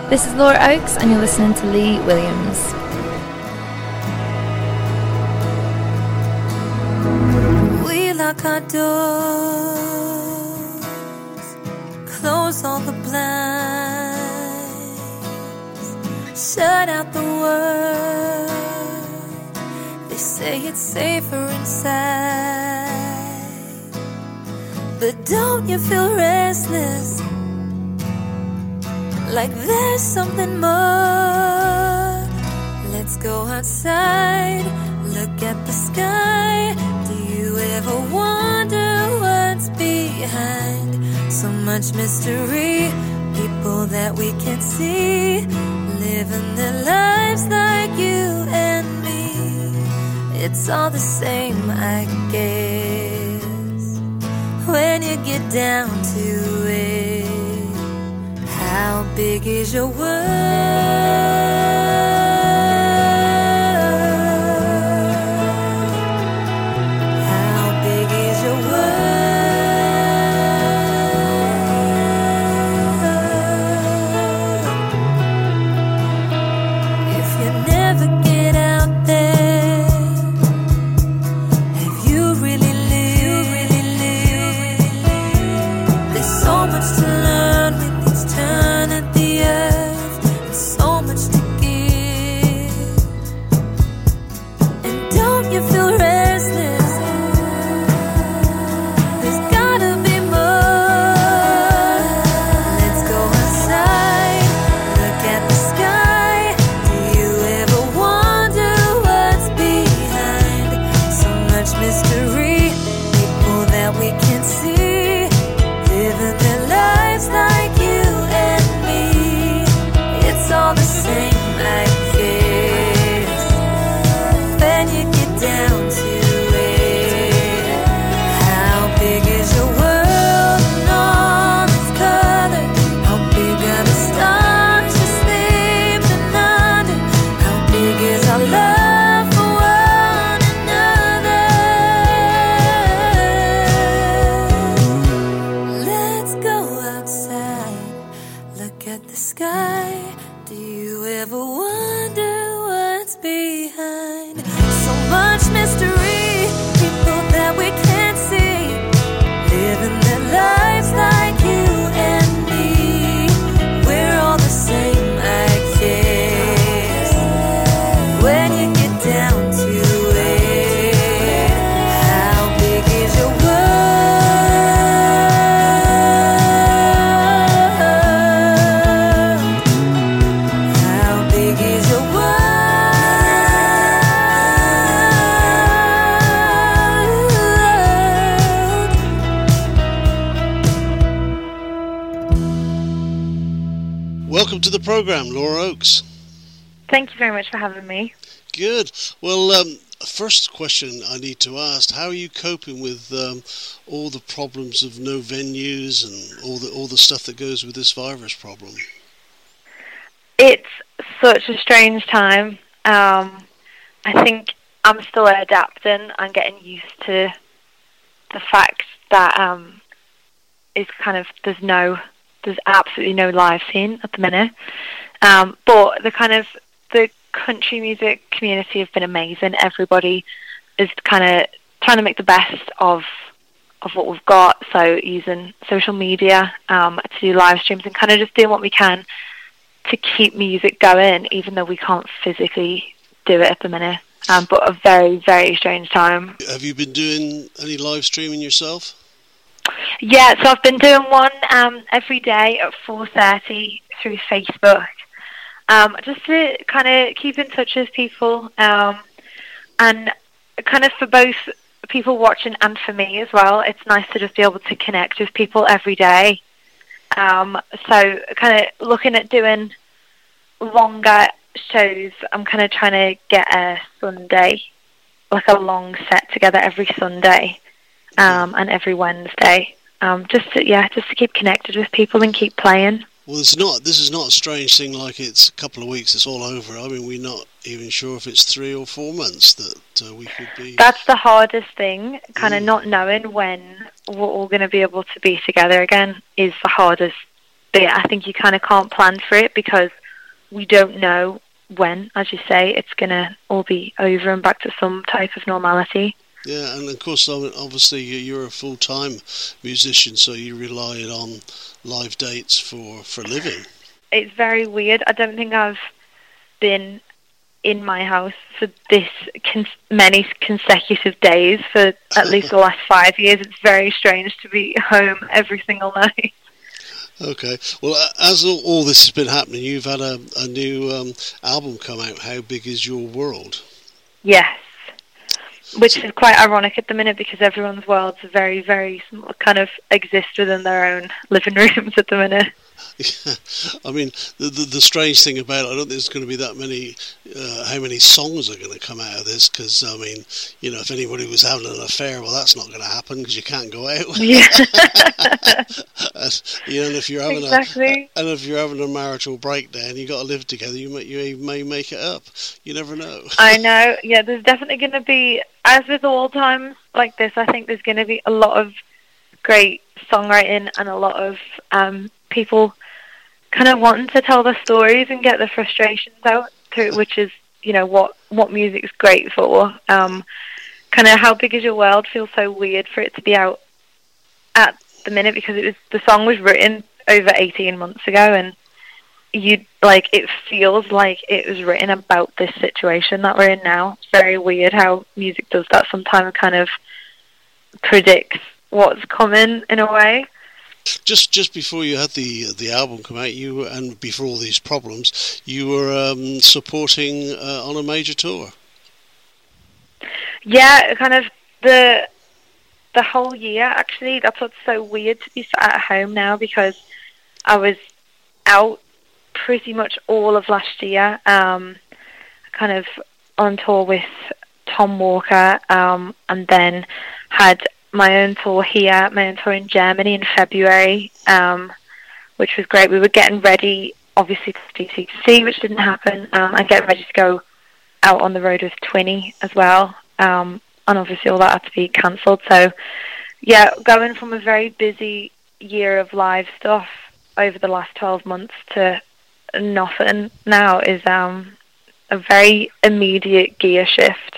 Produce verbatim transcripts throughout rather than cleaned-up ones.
This is Laura Oakes, and you're listening to Lee Williams. We lock our doors, close all the blinds, shut out the world. They say it's safer inside, but don't you feel restless? Like there's something more. Let's go outside, look at the sky. Do you ever wonder what's behind so much mystery? People that we can't see, living their lives like you and me. It's all the same, I guess, when you get down to it. How big is your world? Welcome to the programme, Laura Oakes. Thank you very much for having me. Good. Well, um, first question I need to ask, how are you coping with um, all the problems of no venues and all the all the stuff that goes with this virus problem? It's such a strange time. Um, I think I'm still adapting and getting used to the fact that um, it's kind of there's no there's absolutely no live scene at the minute. Um, but the kind of the country music community have been amazing. Everybody is kind of trying to make the best of of what we've got. So using social media um, to do live streams and kind of just doing what we can to keep music going, even though we can't physically do it at the minute. Um, but a very, very strange time. Have you been doing any live streaming yourself? Yeah, so I've been doing one um, every day at four thirty through Facebook, um, just to kind of keep in touch with people, um, and kind of for both people watching and for me as well. It's nice to just be able to connect with people every day. Um, so kind of looking at doing longer shows. I'm kind of trying to get a Sunday, like a long set together every Sunday. Um, and every Wednesday, um, just to, yeah, just to keep connected with people and keep playing. Well, it's not. This is not a strange thing. Like it's a couple of weeks, it's all over. I mean, we're not even sure if it's three or four months that uh, we could be. That's the hardest thing. Kind of mm. not knowing when we're all going to be able to be together again is the hardest but yeah, I think you kind of can't plan for it because we don't know when, as you say, it's going to all be over and back to some type of normality. Yeah, and of course, obviously, you're a full-time musician, so you rely on live dates for, for a living. It's very weird. I don't think I've been in my house for this con- many consecutive days for at least the last five years. It's very strange to be home every single night. Okay. Well, as all, all this has been happening, you've had a, a new um, album come out, How Big Is Your World? Yes. Which is quite ironic at the minute because everyone's worlds are very, very kind of exist within their own living rooms at the minute. Yeah. I mean, the, the the strange thing about it, I don't think there's going to be that many, uh, how many songs are going to come out of this, because, I mean, you know, if anybody was having an affair, well, that's not going to happen because you can't go out. Yeah. and, you know, and if you're having exactly. a, and if you're having a marital breakdown, you got to live together, you may, you may make it up. You never know. I know. Yeah, there's definitely going to be, as with all times like this, I think there's going to be a lot of great songwriting and a lot of um, people kind of wanting to tell their stories and get their frustrations out to it, which is, you know, what, what music's great for. Um, kind of How Big Is Your World feels so weird for it to be out at the minute because it was the song was written over eighteen months ago, and you like it feels like it was written about this situation that we're in now. It's very weird how music does that sometimes, kind of predicts what's coming in a way. Just just before you had the the album come out, you were, and before all these problems, you were um, supporting uh, on a major tour. Yeah, kind of the the whole year. Actually, that's what's so weird to be sat at home now because I was out pretty much all of last year, um, kind of on tour with Tom Walker, um, and then had my own tour here, my own tour in Germany in February, um, which was great. We were getting ready, obviously, to do C two C, which didn't happen, um, and getting ready to go out on the road with Twinny as well, um, and obviously all that had to be cancelled. So, yeah, going from a very busy year of live stuff over the last twelve months to nothing now is um, a very immediate gear shift.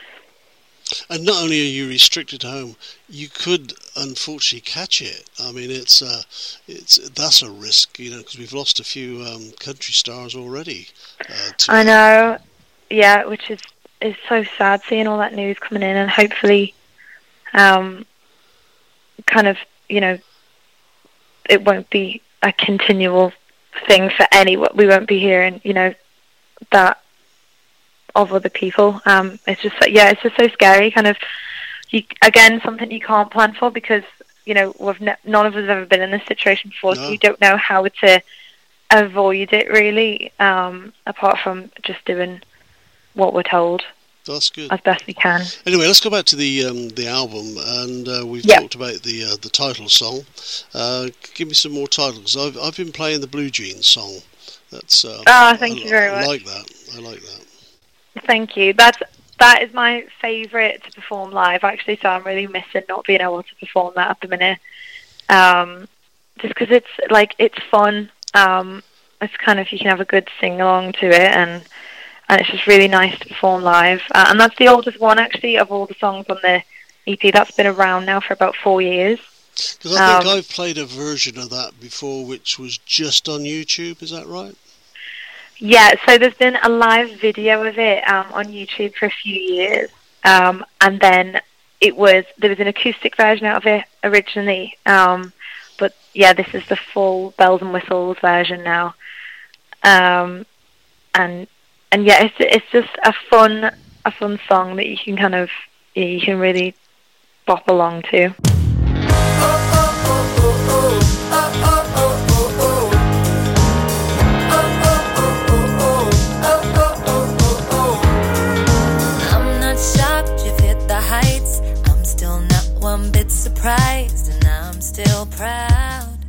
And not only are you restricted to home, you could unfortunately catch it. I mean, it's uh, it's that's a risk, you know, because we've lost a few um, country stars already. Uh, to I know, yeah, which is is so sad seeing all that news coming in, and hopefully, um, kind of, you know, it won't be a continual thing for anyone. We won't be hearing, you know, that of other people. Um, it's just, yeah, it's just so scary. Kind of, you, again, something you can't plan for because, you know, we've ne- none of us have ever been in this situation before, no. So you don't know how to avoid it really, um, apart from just doing what we're told. That's good. As best we can. Anyway, let's go back to the um, the album, and uh, we've yep. talked about the uh, the title song. Uh, give me some more titles. I've I've been playing the Blue Jeans song. That's uh, oh, thank I, you very I much. I like that. I like that. Thank you. That's that is my favourite to perform live, actually. So I'm really missing not being able to perform that at the minute. Um, just because it's like it's fun. Um, it's kind of you can have a good sing along to it, and and it's just really nice to perform live. Uh, and that's the oldest one actually of all the songs on the E P. That's been around now for about four years. Because I think um, I've played a version of that before, which was just on YouTube. Is that right? Yeah, so there's been a live video of it um, on YouTube for a few years, um, and then it was there was an acoustic version out of it originally, um, but yeah, this is the full bells and whistles version now, um, and and yeah, it's it's just a fun a fun song that you can kind of yeah, you can really bop along to. One bit surprised and I'm still proud,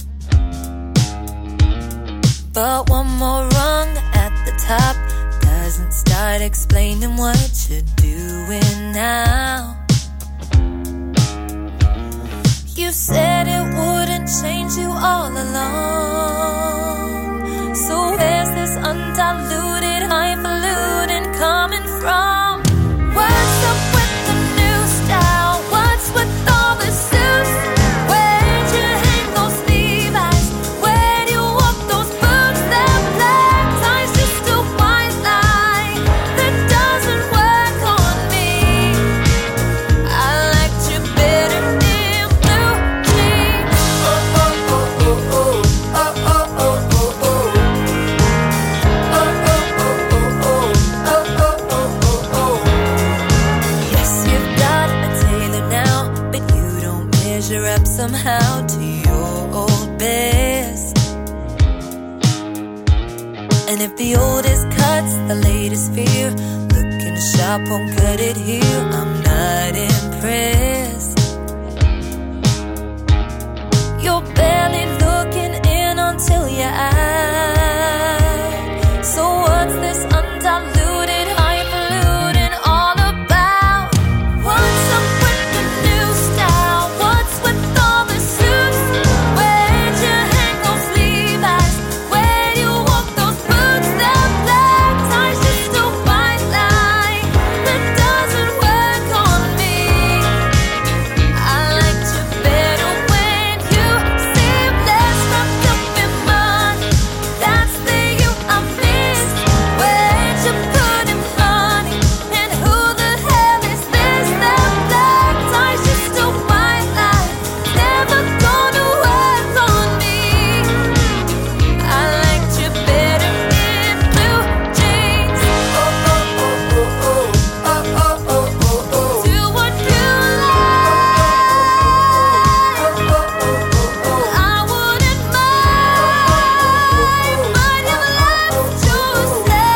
but one more rung at the top doesn't start explaining what you're doing now. You said it wouldn't change you all along. So where's this undiluted, highfalutin coming from? What's up with the new style? What's with all the suits? Where'd you hang those Levi's? Where'd you walk those boots? That black tie's just a white lie that doesn't work on me. I liked you better in blue jeans. Oh, oh, oh, oh, oh. Oh, oh, oh, oh, oh. Oh, oh, oh, oh, oh. Oh, oh, oh, oh, oh. Yes, you've got a tailor now, but you don't measure up somehow to your old best. And if the oldest cuts the latest fear, looking sharp won't cut it here. I'm not impressed. You're barely looking in until you act. So what's this undiluted, highfalutin all about? What's up with the new style? What's with all the suits? Where'd you hang those Levi's? Where'd you walk those boots? That black tie's just a white lie that doesn't work on me. I liked you better when you seemed less wrapped up in money. That's the you I miss. Where'd you put in money? And who the hell is this? That black tie's just a white lie, never gonna work on me. I liked you better in blue jeans. Oh, oh, oh, oh, oh. Oh, oh, oh, oh, oh. Do what you like. Oh, oh, oh, oh, oh. I wouldn't mind, but you left yourself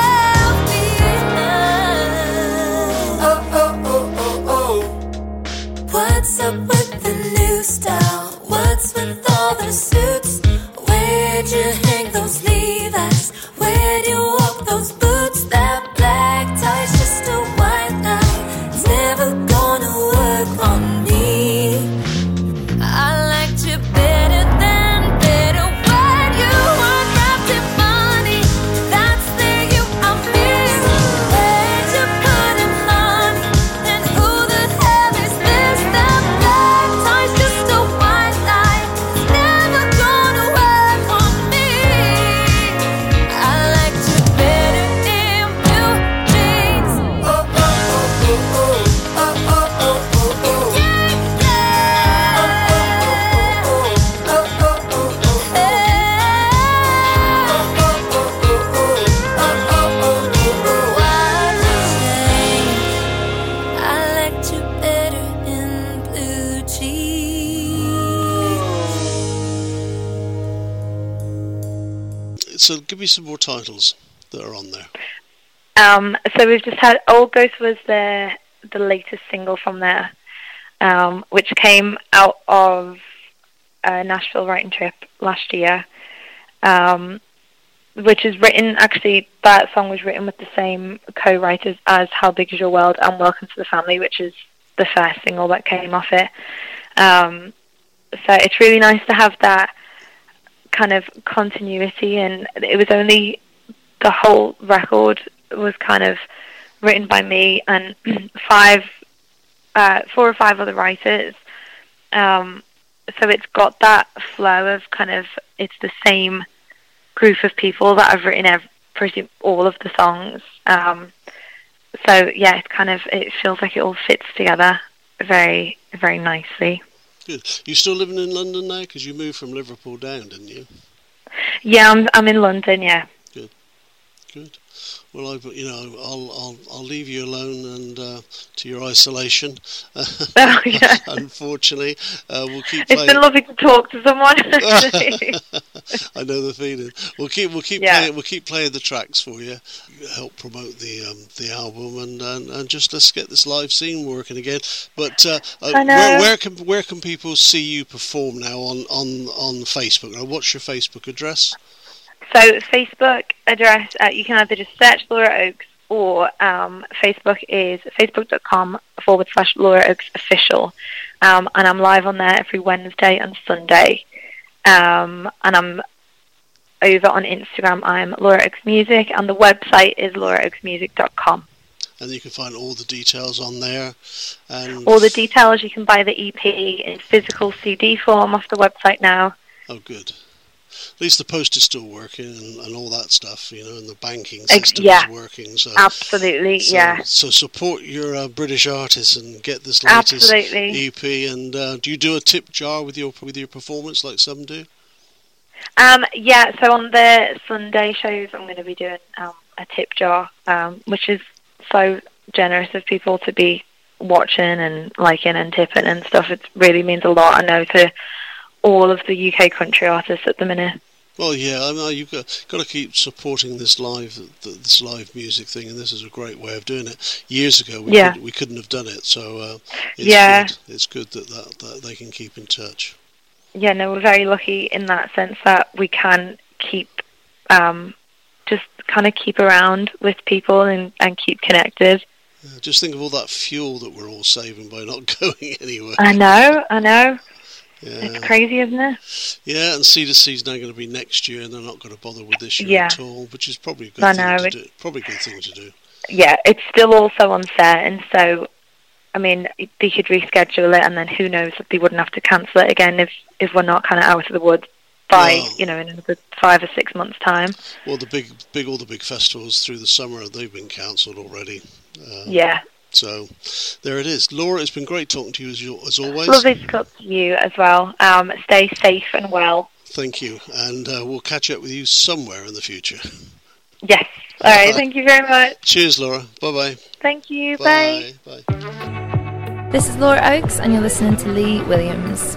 behind. Oh, oh, oh, oh, oh. What's up with the new style? What's with all the suits? Where'd you hang those Levi's? Where'd you walk those boots? That black tie's just a white lie. It's never gonna work on me. I liked you better than better when you weren't wrapped in money. That's the you I miss. Where'd you put in money? And who the hell is this? That black tie's just a white lie. It's never gonna work on me. I liked you better in blue jeans. Oh, oh, oh, oh, oh. Oh, oh, oh, oh, oh. Yeah, yeah. Oh, oh, oh, oh, oh. Oh, oh, oh, oh, oh. Oh, oh, oh, oh, oh. Oh, oh, oh, oh, oh. Why'd you change? I liked you better in blue jeans. So give me some more titles that are on there. Um, so we've just had Old Ghost was the the latest single from there, um, which came out of a Nashville writing trip last year, um, which is written, actually that song was written with the same co-writers as How Big Is Your World and Welcome to the Family, which is the first single that came off it. Um, so it's really nice to have that kind of continuity, and it was only the whole record was kind of written by me and five, uh, four or five other writers. Um, so it's got that flow of kind of, it's the same group of people that have written every, pretty all of the songs. Um, so yeah, it's kind of, it feels like it all fits together very, very nicely. Good. You still living in London now? Because you moved from Liverpool down, didn't you? Yeah, I'm I'm in London. Yeah. Good. Good. Well, I, you know, I'll I'll I'll leave you alone and uh, to your isolation. Oh, yeah. Unfortunately, uh, we'll keep. It's playing. been lovely to talk to someone. I know the feeling. We'll keep we'll keep Yeah. playing we'll keep playing the tracks for you. Help promote the um, the album and, and and just let's get this live scene working again. But uh, uh, I know. where where can where can people see you perform now on on on Facebook? Now, what's your Facebook address? So Facebook address, uh, you can either just search Laura Oakes or um, Facebook is facebook.com forward slash Laura Oakes official. Um, and I'm live on there every Wednesday and Sunday. Um, and I'm over on Instagram. I'm Laura Oakes Music, and the website is laura oakes music dot com. And you can find all the details on there. And all the details, you can buy the E P in physical C D form off the website now. Oh, good. At least the post is still working and, and all that stuff, you know, and the banking system yeah, is working. So absolutely, so, yeah. So support your uh, British artists and get this latest absolutely. E P. And uh, do you do a tip jar with your with your performance like some do? Um, yeah, so on the Sunday shows, I'm going to be doing um, a tip jar, um, which is so generous of people to be watching and liking and tipping and stuff. It really means a lot, I know, to all of the U K country artists at the minute. Well, yeah, I mean, you've got, got to keep supporting this live this live music thing, and this is a great way of doing it. Years ago, we, yeah. could, we couldn't have done it, so uh, it's yeah. good. It's good that, that, that they can keep in touch. Yeah, no, we're very lucky in that sense that we can keep, um, just kind of keep around with people and, and keep connected. Yeah, just think of all that fuel that we're all saving by not going anywhere. I know, I know. Yeah. It's crazy, isn't it? Yeah, and C to C is now going to be next year, and they're not going to bother with this year yeah. at all, which is probably a good I thing know, to it, do. Probably a good thing to do. Yeah, it's still also uncertain, so I mean, they could reschedule it, and then who knows if they wouldn't have to cancel it again if if we're not kind of out of the woods by well, you know in another five or six months' time. Well, the big, big, all the big festivals through the summer, they've been cancelled already. Um, yeah. So there it is. Laura, it's been great talking to you as, you, as always. Lovely to talk to you as well. Um, stay safe and well. Thank you. And uh, we'll catch up with you somewhere in the future. Yes. All right. Thank you very much. Cheers, Laura. Bye-bye. Thank you. Bye. Bye. Bye. This is Laura Oakes, and you're listening to Lee Williams.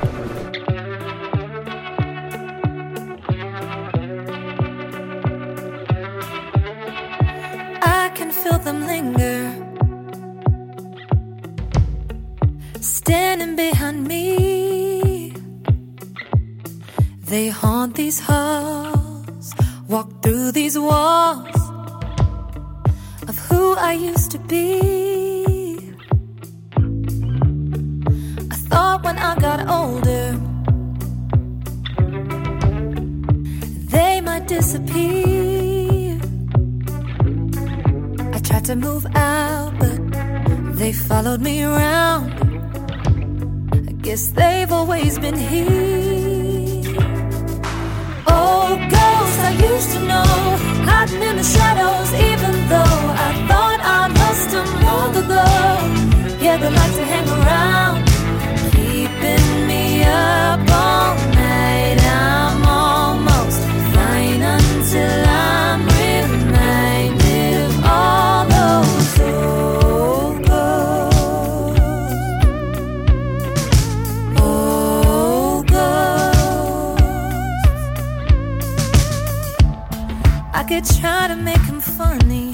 I can feel them linger, standing behind me. They haunt these halls, walk through these walls of who I used to be. I thought when I got older they might disappear. I tried to move out, but they followed me around. I guess they've always been here. Oh, ghosts I used to know, hiding in the shadows, even though I thought I lost them long ago. Yeah, they like to hang around, keeping me up all night. I'm almost fine until I'm reminded of all those old ghosts. Old ghosts. I could try to make them funny,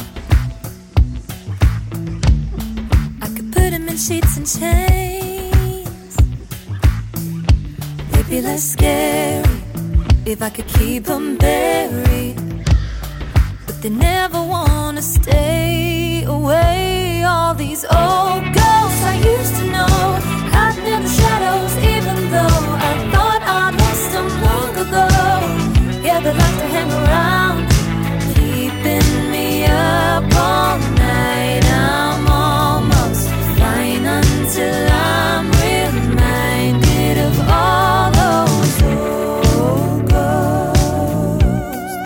I could put them in sheets and chains. They'd be less scary if I could keep them buried, but they never wanna stay away. All these old ghosts I used to know, hiding in the shadows, even though I thought I lost them long ago. Yeah, they like to hang around, keeping me up all night. I'm almost fine until I'm reminded of all those old ghosts.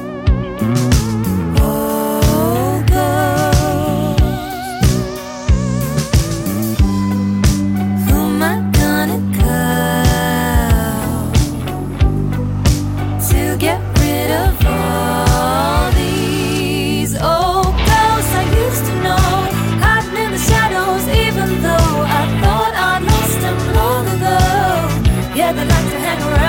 Old ghosts. Who am I gonna call to get rid of all these old ghosts I used to know, hiding in the shadows, even though I thought I lost them long ago. Yeah, they like to hang around,